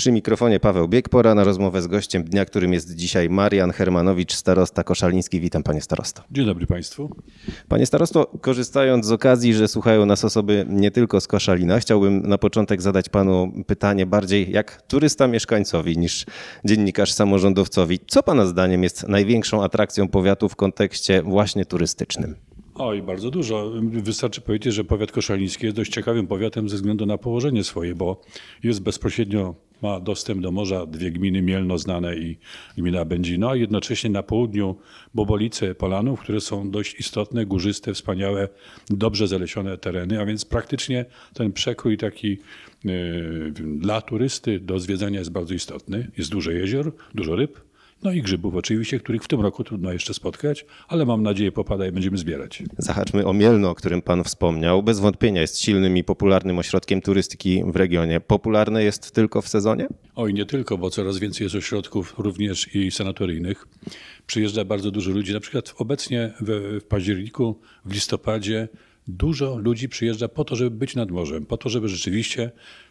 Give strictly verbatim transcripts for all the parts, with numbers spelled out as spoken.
Przy mikrofonie Paweł Bieg. Pora na rozmowę z gościem dnia, którym jest dzisiaj Marian Hermanowicz, starosta koszaliński. Witam panie starosto. Dzień dobry państwu. Panie starosto, korzystając z okazji, że słuchają nas osoby nie tylko z Koszalina, chciałbym na początek zadać panu pytanie bardziej jak turysta mieszkańcowi niż dziennikarz samorządowcowi. Co pana zdaniem jest największą atrakcją powiatu w kontekście właśnie turystycznym? Oj, bardzo dużo. Wystarczy powiedzieć, że powiat koszaliński jest dość ciekawym powiatem ze względu na położenie swoje, bo jest bezpośrednio, ma dostęp do morza, dwie gminy Mielno znane i gmina Będzino, a jednocześnie na południu Bobolice Polanów, które są dość istotne, górzyste, wspaniałe, dobrze zalesione tereny, a więc praktycznie ten przekrój taki yy, dla turysty do zwiedzania jest bardzo istotny. Jest dużo jezior, dużo ryb. No i grzybów oczywiście, których w tym roku trudno jeszcze spotkać, ale mam nadzieję popada i będziemy zbierać. Zahaczmy o Mielno, o którym pan wspomniał. Bez wątpienia jest silnym i popularnym ośrodkiem turystyki w regionie. Popularne jest tylko w sezonie? Oj, nie tylko, bo coraz więcej jest ośrodków również i sanatoryjnych. Przyjeżdża bardzo dużo ludzi. Na przykład obecnie w, w październiku, w listopadzie dużo ludzi przyjeżdża po to, żeby być nad morzem, po to, żeby rzeczywiście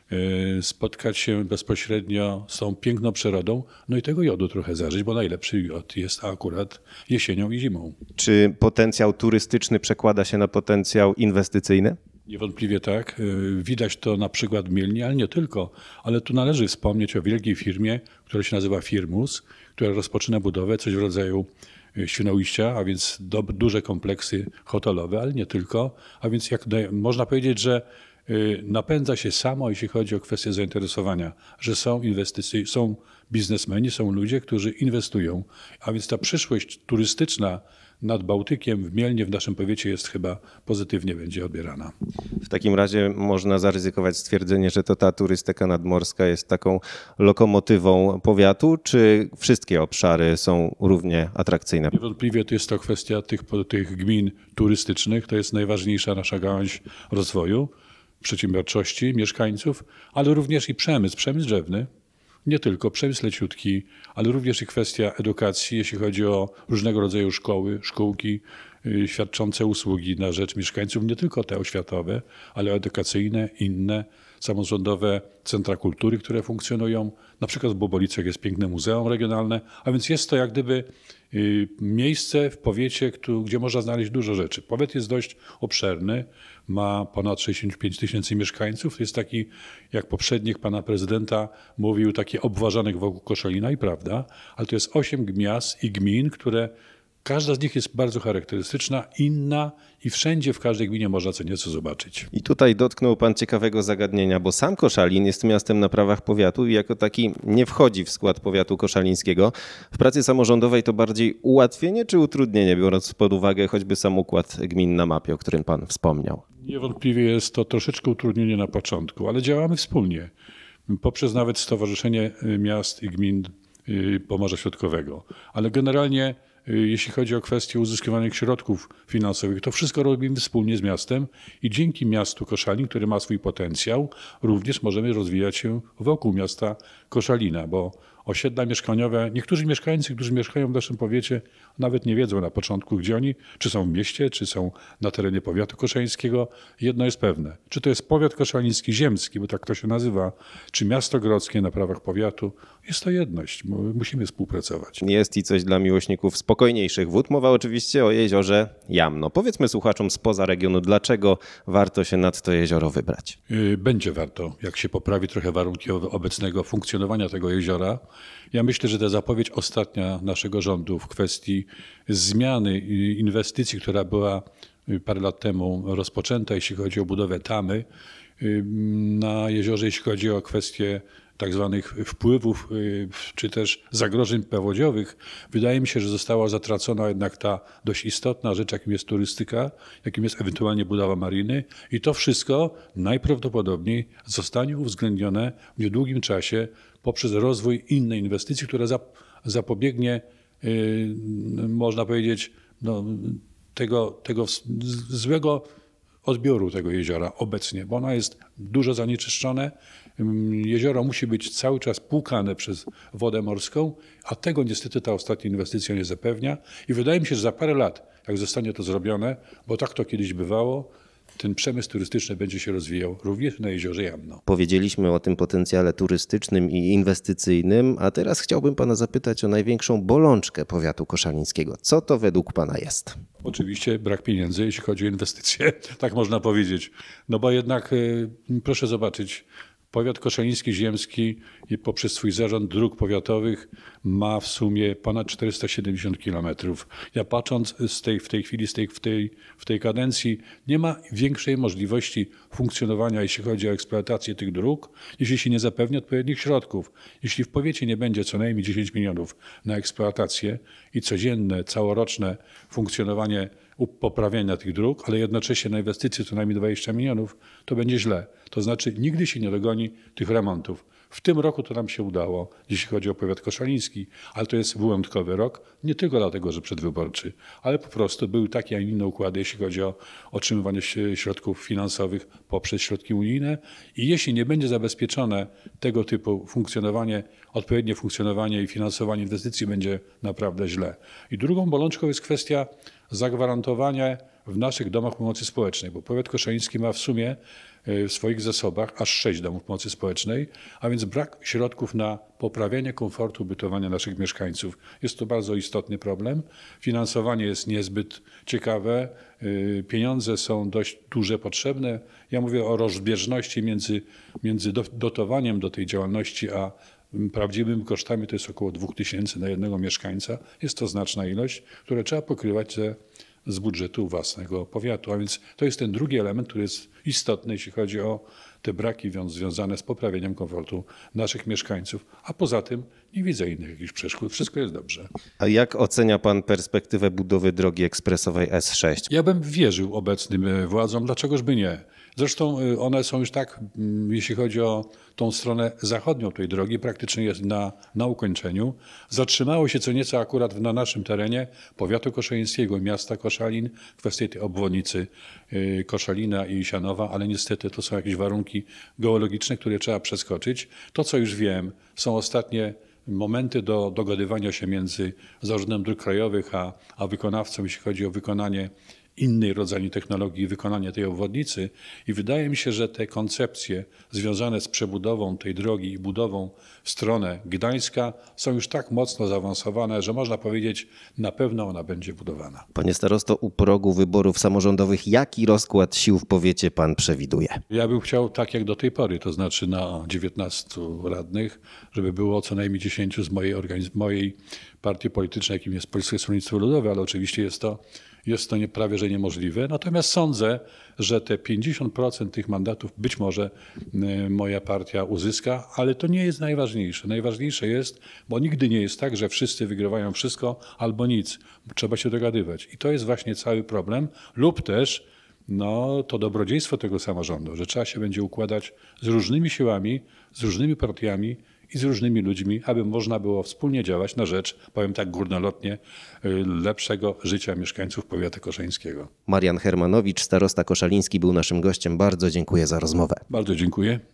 spotkać się bezpośrednio z tą piękną przyrodą, no i tego jodu trochę zażyć, bo najlepszy jod jest akurat jesienią i zimą. Czy potencjał turystyczny przekłada się na potencjał inwestycyjny? Niewątpliwie tak. Widać to na przykład w Mielni, ale nie tylko. Ale tu należy wspomnieć o wielkiej firmie, która się nazywa Firmus, która rozpoczyna budowę coś w rodzaju Świnoujścia, a więc do, duże kompleksy hotelowe, ale nie tylko. A więc jak można powiedzieć, że napędza się samo, jeśli chodzi o kwestię zainteresowania, że są inwestycje, są biznesmeni, są ludzie, którzy inwestują. A więc ta przyszłość turystyczna nad Bałtykiem w Mielnie w naszym powiecie jest chyba pozytywnie będzie odbierana. W takim razie można zaryzykować stwierdzenie, że to ta turystyka nadmorska jest taką lokomotywą powiatu, czy wszystkie obszary są równie atrakcyjne? Niewątpliwie to jest to kwestia tych, tych gmin turystycznych, to jest najważniejsza nasza gałąź rozwoju, przedsiębiorczości mieszkańców, ale również i przemysł, przemysł drzewny. Nie tylko przemysł leciutki, ale również i kwestia edukacji, jeśli chodzi o różnego rodzaju szkoły, szkółki yy, świadczące usługi na rzecz mieszkańców, nie tylko te oświatowe, ale edukacyjne, inne, samorządowe centra kultury, które funkcjonują. Na przykład w Bobolicach jest piękne muzeum regionalne, a więc jest to jak gdyby yy, miejsce w powiecie, gdzie można znaleźć dużo rzeczy. Powiat jest dość obszerny, ma ponad sześćdziesiąt pięć tysięcy mieszkańców. To jest taki, jak poprzednik pana prezydenta mówił, taki obważanek wokół Koszalina i prawda, ale to jest osiem miast i gmin, które każda z nich jest bardzo charakterystyczna, inna i wszędzie w każdej gminie można co nieco zobaczyć. I tutaj dotknął pan ciekawego zagadnienia, bo sam Koszalin jest miastem na prawach powiatu i jako taki nie wchodzi w skład powiatu koszalińskiego. W pracy samorządowej to bardziej ułatwienie czy utrudnienie, biorąc pod uwagę choćby sam układ gmin na mapie, o którym pan wspomniał? Niewątpliwie jest to troszeczkę utrudnienie na początku, ale działamy wspólnie. Poprzez nawet Stowarzyszenie Miast i Gmin Pomorza Środkowego. Ale generalnie jeśli chodzi o kwestię uzyskiwanych środków finansowych, to wszystko robimy wspólnie z miastem i dzięki miastu Koszalin, który ma swój potencjał, również możemy rozwijać się wokół miasta Koszalina, bo osiedla mieszkaniowe, niektórzy mieszkańcy, którzy mieszkają w naszym powiecie, nawet nie wiedzą na początku, gdzie oni, czy są w mieście, czy są na terenie powiatu koszalińskiego. Jedno jest pewne, czy to jest powiat koszaliński ziemski, bo tak to się nazywa, czy miasto grodzkie na prawach powiatu, jest to jedność, musimy współpracować. Jest i coś dla miłośników spokojniejszych wód. Mowa oczywiście o jeziorze Jamno. Powiedzmy słuchaczom spoza regionu, dlaczego warto się nad to jezioro wybrać? Będzie warto, jak się poprawi trochę warunki obecnego funkcjonowania tego jeziora. Ja myślę, że ta zapowiedź ostatnia naszego rządu w kwestii zmiany inwestycji, która była parę lat temu rozpoczęta, jeśli chodzi o budowę tamy na jeziorze, jeśli chodzi o kwestie tak zwanych wpływów czy też zagrożeń powodziowych, wydaje mi się, że została zatracona jednak ta dość istotna rzecz, jakim jest turystyka, jakim jest ewentualnie budowa mariny i to wszystko najprawdopodobniej zostanie uwzględnione w niedługim czasie poprzez rozwój innej inwestycji, która zapobiegnie, można powiedzieć, no, tego, tego złego odbioru tego jeziora obecnie, bo ono jest dużo zanieczyszczone. Jezioro musi być cały czas płukane przez wodę morską, a tego niestety ta ostatnia inwestycja nie zapewnia. I wydaje mi się, że za parę lat, jak zostanie to zrobione, bo tak to kiedyś bywało, ten przemysł turystyczny będzie się rozwijał również na jeziorze Jamno. Powiedzieliśmy o tym potencjale turystycznym i inwestycyjnym, a teraz chciałbym pana zapytać o największą bolączkę powiatu koszalińskiego. Co to według pana jest? Oczywiście brak pieniędzy, jeśli chodzi o inwestycje, tak można powiedzieć. No bo jednak y, proszę zobaczyć, powiat koszaliński-ziemski i poprzez swój zarząd dróg powiatowych ma w sumie ponad czterysta siedemdziesiąt kilometrów. Ja patrząc z tej, w tej chwili, z tej, w, tej, w tej kadencji, nie ma większej możliwości funkcjonowania, jeśli chodzi o eksploatację tych dróg, jeśli się nie zapewni odpowiednich środków. Jeśli w powiecie nie będzie co najmniej dziesięć milionów na eksploatację i codzienne, całoroczne funkcjonowanie poprawiania tych dróg, ale jednocześnie na inwestycje co najmniej dwadzieścia milionów, to będzie źle. To znaczy nigdy się nie dogoni tych remontów. W tym roku to nam się udało, jeśli chodzi o powiat koszaliński, ale to jest wyjątkowy rok, nie tylko dlatego, że przedwyborczy, ale po prostu były takie, a inne układy, jeśli chodzi o otrzymywanie środków finansowych poprzez środki unijne i jeśli nie będzie zabezpieczone tego typu funkcjonowanie, odpowiednie funkcjonowanie i finansowanie inwestycji, będzie naprawdę źle. I drugą bolączką jest kwestia zagwarantowania w naszych domach pomocy społecznej, bo powiat koszaliński ma w sumie w swoich zasobach aż sześć domów pomocy społecznej, a więc brak środków na poprawianie komfortu bytowania naszych mieszkańców. Jest to bardzo istotny problem. Finansowanie jest niezbyt ciekawe, pieniądze są dość duże, potrzebne. Ja mówię o rozbieżności między, między dotowaniem do tej działalności, a prawdziwymi kosztami to jest około dwóch tysięcy na jednego mieszkańca. Jest to znaczna ilość, które trzeba pokrywać ze z budżetu własnego powiatu. A więc to jest ten drugi element, który jest istotny, jeśli chodzi o te braki związane z poprawieniem komfortu naszych mieszkańców. A poza tym nie widzę innych jakichś przeszkód. Wszystko jest dobrze. A jak ocenia pan perspektywę budowy drogi ekspresowej S sześć? Ja bym wierzył obecnym władzom, dlaczegoż by nie. Zresztą one są już tak, jeśli chodzi o tą stronę zachodnią tej drogi, praktycznie jest na, na ukończeniu. Zatrzymało się co nieco akurat na naszym terenie powiatu koszalińskiego, miasta Koszalin, w kwestii tej obwodnicy Koszalina i Sianowa, ale niestety to są jakieś warunki geologiczne, które trzeba przeskoczyć. To, co już wiem, są ostatnie momenty do dogadywania się między Zarządem Dróg Krajowych a, a wykonawcą, jeśli chodzi o wykonanie innej rodzaju technologii, wykonanie tej obwodnicy i wydaje mi się, że te koncepcje związane z przebudową tej drogi i budową w stronę Gdańska są już tak mocno zaawansowane, że można powiedzieć, na pewno ona będzie budowana. Panie starosto, u progu wyborów samorządowych jaki rozkład sił w powiecie pan przewiduje? Ja bym chciał tak jak do tej pory, to znaczy na dziewiętnastu radnych, żeby było co najmniej dziesięciu z mojej, organiz- mojej partii politycznej, jakim jest Polskie Stronnictwo Ludowe, ale oczywiście jest to Jest to nie, prawie że niemożliwe. Natomiast sądzę, że te pięćdziesiąt procent tych mandatów być może moja partia uzyska, ale to nie jest najważniejsze. Najważniejsze jest, bo nigdy nie jest tak, że wszyscy wygrywają wszystko albo nic. Trzeba się dogadywać. I to jest właśnie cały problem. Lub też no, to dobrodziejstwo tego samorządu, że trzeba się będzie układać z różnymi siłami, z różnymi partiami i z różnymi ludźmi, aby można było wspólnie działać na rzecz, powiem tak górnolotnie, lepszego życia mieszkańców powiatu koszalińskiego. Marian Hermanowicz, starosta koszaliński, był naszym gościem. Bardzo dziękuję za rozmowę. Bardzo dziękuję.